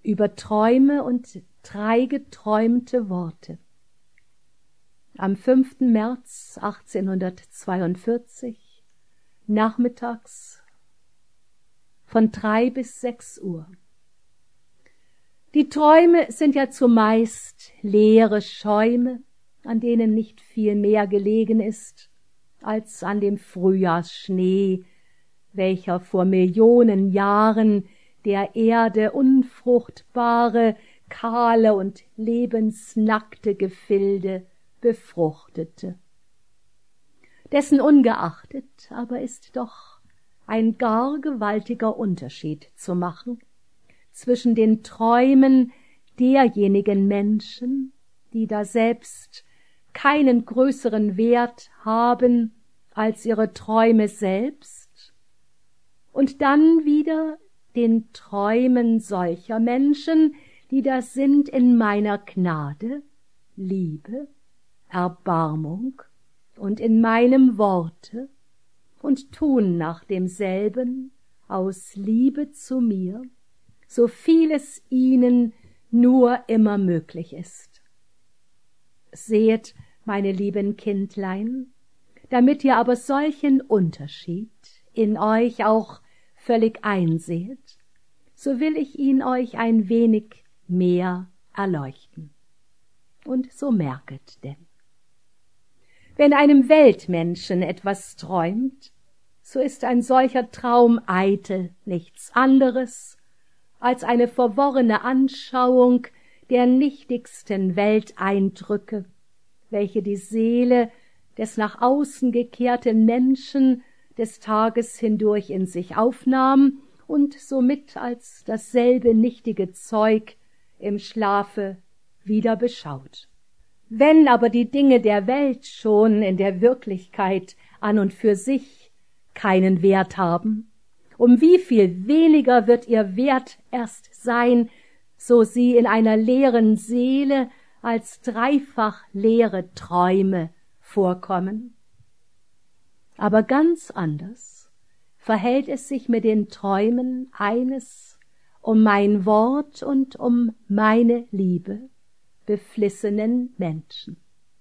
über Träume und 3 geträumte Worte. Am 5. März 1842, nachmittags von 3 bis 6 Uhr. Die Träume sind ja zumeist leere Schäume, an denen nicht viel mehr gelegen ist als an dem Frühjahrsschnee, welcher vor Millionen Jahren der Erde unfruchtbare, kahle und lebensnackte Gefilde befruchtete. Dessen ungeachtet aber ist doch ein gar gewaltiger Unterschied zu machen zwischen den Träumen derjenigen Menschen, die daselbst keinen größeren Wert haben als ihre Träume selbst, und dann wieder den Träumen solcher Menschen, die da sind in meiner Gnade, Liebe, Erbarmung und in meinem Worte und tun nach demselben aus Liebe zu mir, so viel es ihnen nur immer möglich ist. Seht, meine lieben Kindlein, damit ihr aber solchen Unterschied in euch auch völlig einseht, so will ich ihn euch ein wenig mehr erleuchten. Und so merket denn. Wenn einem Weltmenschen etwas träumt, so ist ein solcher Traum eitel nichts anderes als eine verworrene Anschauung der nichtigsten Welteindrücke, welche die Seele des nach außen gekehrten Menschen des Tages hindurch in sich aufnahm und somit als dasselbe nichtige Zeug im Schlafe wieder beschaut. Wenn aber die Dinge der Welt schon in der Wirklichkeit an und für sich keinen Wert haben, um wie viel weniger wird ihr Wert erst sein, so sie in einer leeren Seele als dreifach leere Träume vorkommen. Aber ganz anders verhält es sich mit den Träumen eines um mein Wort und um meine Liebe beflissenen Menschen,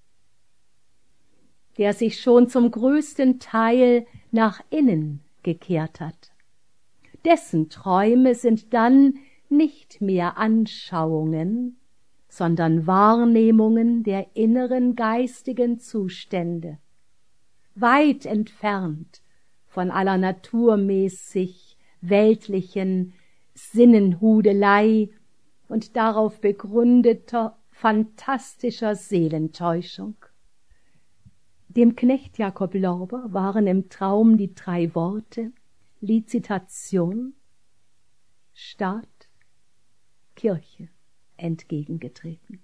der sich schon zum größten Teil nach innen gekehrt hat. Dessen Träume sind dann nicht mehr Anschauungen, sondern Wahrnehmungen der inneren geistigen Zustände, weit entfernt von aller naturmäßig weltlichen Sinnenhudelei und darauf begründeter phantastischer Seelentäuschung. Dem Knecht Jakob Lorber waren im Traum die 3 Worte Lizitation, Staat, Kirche entgegengetreten.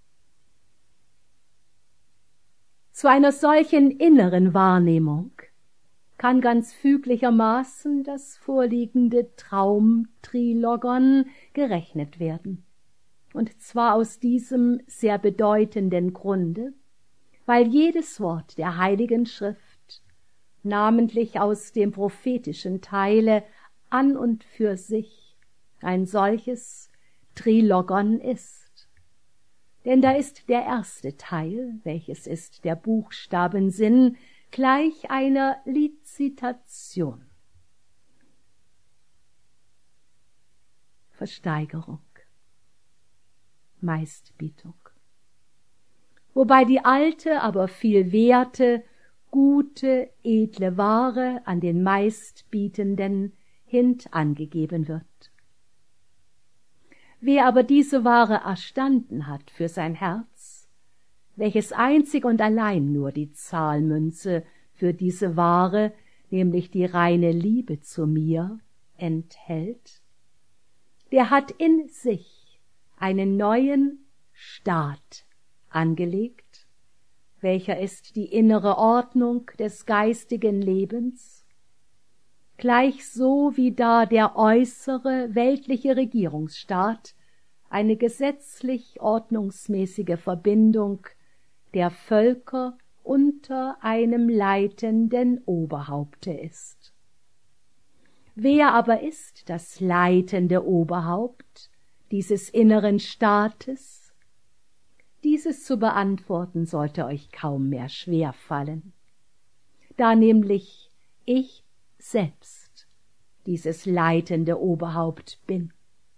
Zu einer solchen inneren Wahrnehmung kann ganz füglichermaßen das vorliegende Traumtrilogon gerechnet werden, und zwar aus diesem sehr bedeutenden Grunde, weil jedes Wort der Heiligen Schrift, namentlich aus dem prophetischen Teile, an und für sich ein solches Trilogon ist. Denn da ist der erste Teil, welches ist der Buchstabensinn, gleich einer Lizitation, Versteigerung, Meistbietung, wobei die alte, aber viel werte, gute, edle Ware an den Meistbietenden hintangegeben wird. Wer aber diese Ware erstanden hat für sein Herz, welches einzig und allein nur die Zahlmünze für diese Ware, nämlich die reine Liebe zu mir, enthält, der hat in sich einen neuen Staat angelegt, welcher ist die innere Ordnung des geistigen Lebens, gleich so wie da der äußere weltliche Regierungsstaat eine gesetzlich ordnungsmäßige Verbindung der Völker unter einem leitenden Oberhaupte ist. Wer aber ist das leitende Oberhaupt dieses inneren Staates? Dieses zu beantworten sollte euch kaum mehr schwer fallen, da nämlich ich selbst dieses leitende Oberhaupt bin.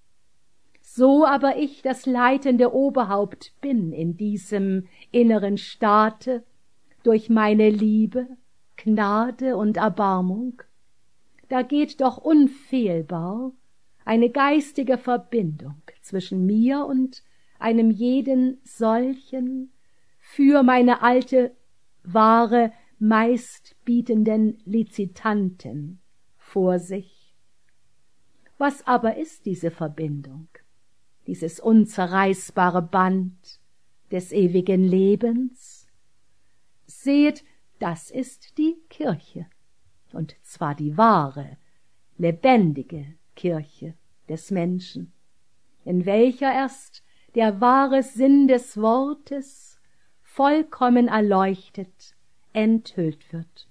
So aber ich das leitende Oberhaupt bin in diesem inneren Staate durch meine Liebe, Gnade und Erbarmung, da geht doch unfehlbar eine geistige Verbindung zwischen mir und einem jeden solchen für meine alte Ware meistbietenden Lizitanten vor sich. Was aber ist diese Verbindung, dieses unzerreißbare Band des ewigen Lebens? Seht, das ist die Kirche, und zwar die wahre, lebendige Kirche des Menschen, in welcher erst der wahre Sinn des Wortes vollkommen erleuchtet, enthüllt wird.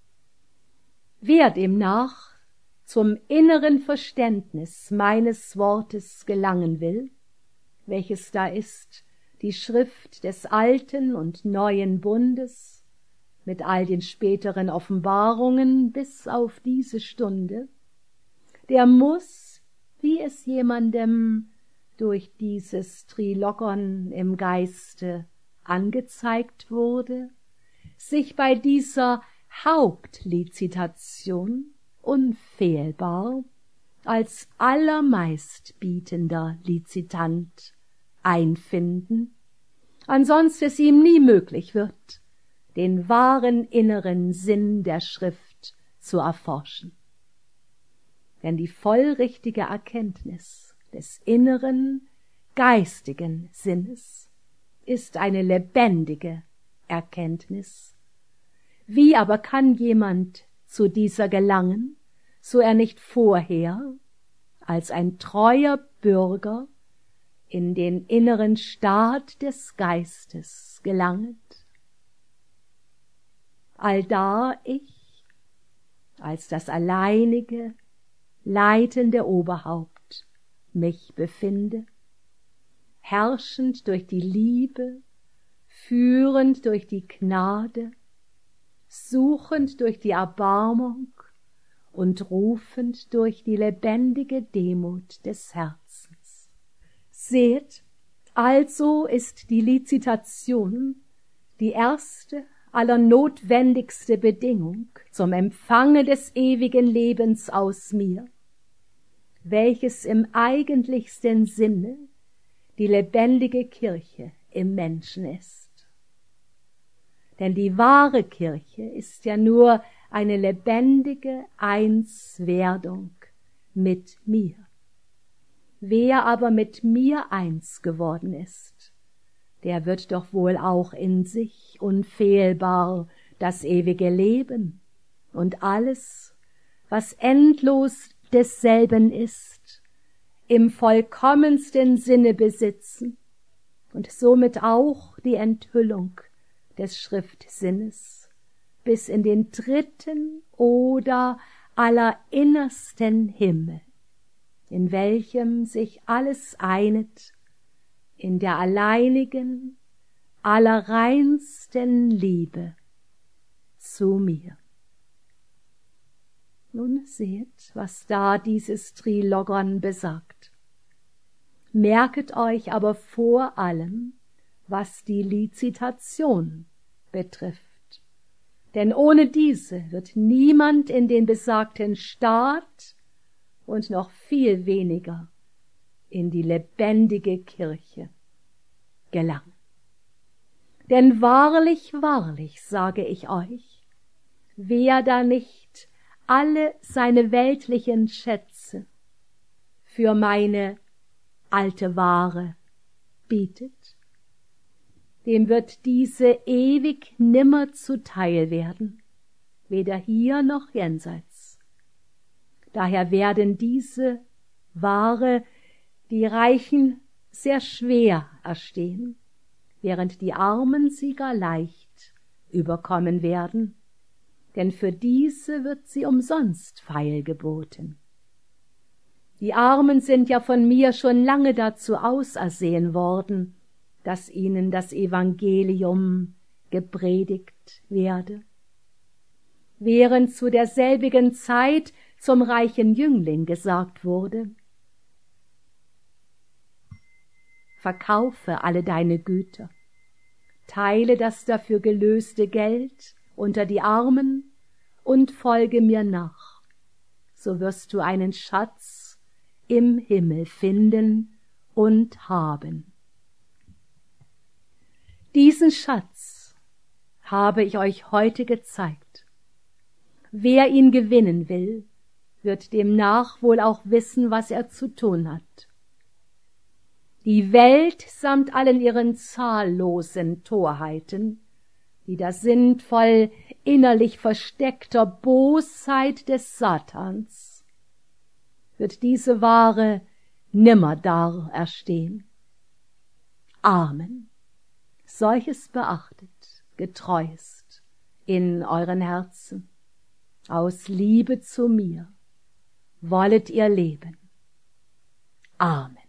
Wer demnach zum inneren Verständnis meines Wortes gelangen will, welches da ist, die Schrift des alten und neuen Bundes, mit all den späteren Offenbarungen bis auf diese Stunde, der muß, wie es jemandem durch dieses Trilogon im Geiste angezeigt wurde, sich bei dieser Hauptlizitation unfehlbar als allermeistbietender Lizitant einfinden, ansonst es ihm nie möglich wird, den wahren inneren Sinn der Schrift zu erforschen. Denn die vollrichtige Erkenntnis des inneren, geistigen Sinnes ist eine lebendige Erkenntnis. Wie aber kann jemand zu dieser gelangen, so er nicht vorher als ein treuer Bürger in den inneren Staat des Geistes gelanget? Allda ich als das alleinige, leitende Oberhaupt mich befinde, herrschend durch die Liebe, führend durch die Gnade, suchend durch die Erbarmung und rufend durch die lebendige Demut des Herzens. Seht, also ist die Lizitation die erste, allernotwendigste Bedingung zum Empfange des ewigen Lebens aus mir, welches im eigentlichsten Sinne die lebendige Kirche im Menschen ist. Denn die wahre Kirche ist ja nur eine lebendige Einswerdung mit mir. Wer aber mit mir eins geworden ist, der wird doch wohl auch in sich unfehlbar das ewige Leben und alles, was endlos desselben ist, im vollkommensten Sinne besitzen und somit auch die Enthüllung des Schriftsinnes bis in den dritten oder allerinnersten Himmel, in welchem sich alles einet, in der alleinigen, allerreinsten Liebe zu mir. Nun seht, was da dieses Trilogon besagt. Merket euch aber vor allem, was die Lizitation betrifft. Denn ohne diese wird niemand in den besagten Staat und noch viel weniger in die lebendige Kirche gelangen. Denn wahrlich, wahrlich, sage ich euch, wer da nicht alle seine weltlichen Schätze für meine alte Ware bietet, dem wird diese ewig nimmer zuteil werden, weder hier noch jenseits. Daher werden diese Ware die Reichen sehr schwer erstehen, während die Armen sie gar leicht überkommen werden, denn für diese wird sie umsonst feilgeboten. Die Armen sind ja von mir schon lange dazu ausersehen worden, dass ihnen das Evangelium gepredigt werde. Während zu derselbigen Zeit zum reichen Jüngling gesagt wurde: Verkaufe alle deine Güter, teile das dafür gelöste Geld unter die Armen und folge mir nach, so wirst du einen Schatz im Himmel finden und haben. Diesen Schatz habe ich euch heute gezeigt. Wer ihn gewinnen will, wird demnach wohl auch wissen, was er zu tun hat. Die Welt samt allen ihren zahllosen Torheiten, die da sind voll innerlich versteckter Bosheit des Satans, wird diese Ware nimmer dar erstehen. Amen. Solches beachtet, getreuest in euren Herzen. Aus Liebe zu mir wollet ihr leben. Amen.